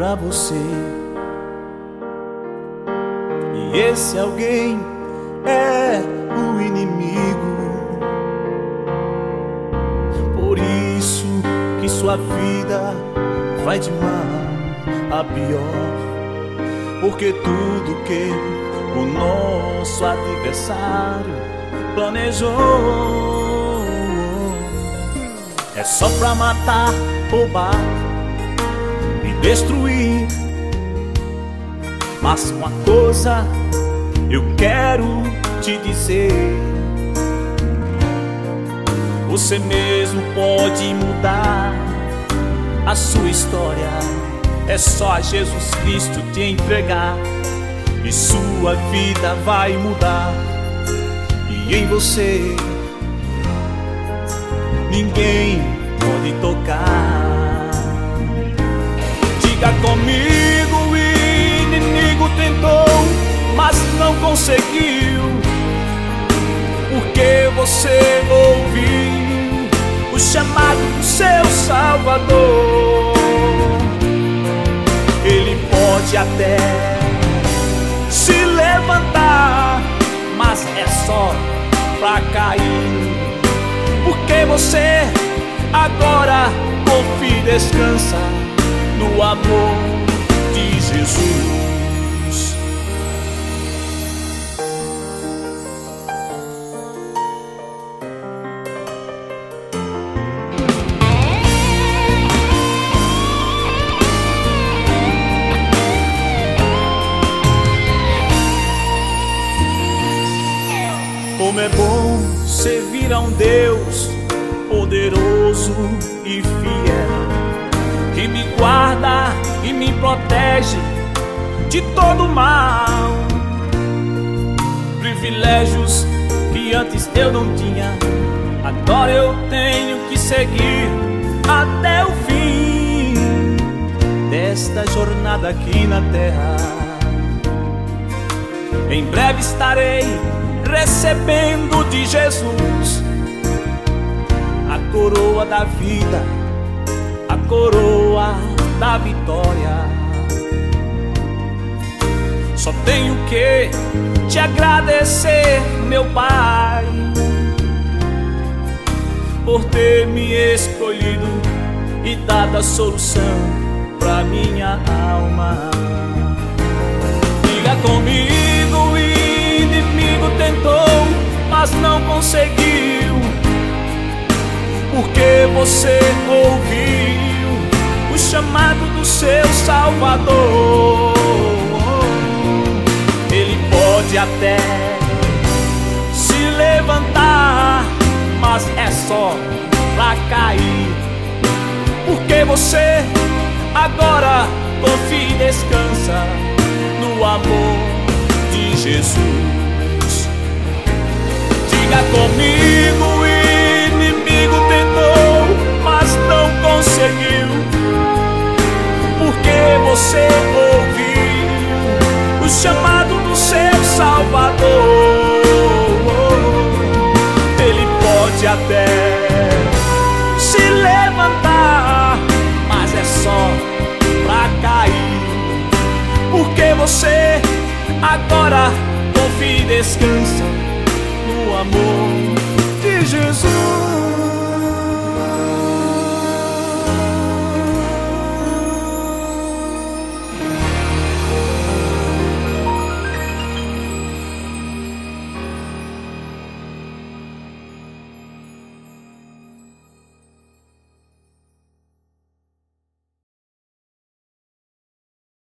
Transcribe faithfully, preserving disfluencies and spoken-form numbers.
pra você. E esse alguém é o inimigo. Por isso que sua vida vai de mal a pior, porque tudo que o nosso adversário planejou é só pra matar, roubar e destruir. Mas uma coisa eu quero te dizer: você mesmo pode mudar a sua história. É só a Jesus Cristo te entregar e sua vida vai mudar. E em você ninguém pode tocar. Diga comigo: o inimigo tentou, mas não conseguiu, porque você ouviu o chamado do seu Salvador. Ele pode até se levantar, mas é só pra cair, porque você agora confia e descansa no amor de Jesus. Como é bom servir a um Deus poderoso e fiel, que me guarda e me protege de todo mal. Privilégios que antes eu não tinha, agora eu tenho que seguir até o fim desta jornada aqui na terra. Em breve estarei recebendo de Jesus a coroa da vida, a coroa da vitória. Só tenho que te agradecer, meu Pai, por ter me escolhido e dado a solução pra minha alma. Diga comigo: o inimigo tentou, mas não conseguiu, porque você ouviu o chamado do seu Salvador. Ele pode até se levantar, mas é só pra cair, porque você agora confia e descansa no amor de Jesus. Diga comigo: o inimigo tentou, mas não conseguiu, porque você ouviu o chamado do seu Salvador. Ele pode até se levantar, mas é só pra cair, porque você agora confia e descansa no amor de Jesus.